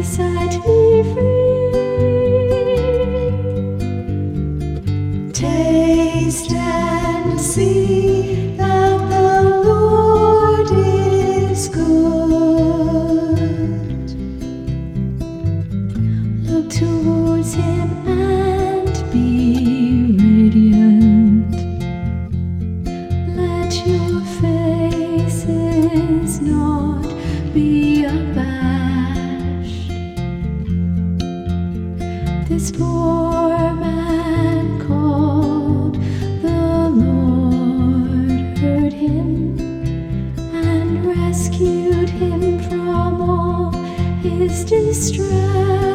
set me free. Taste and see that the Lord is good. Look towards Him and be radiant. Let your faces not be abashed. This poor man called, the Lord heard him and rescued him from all his distress.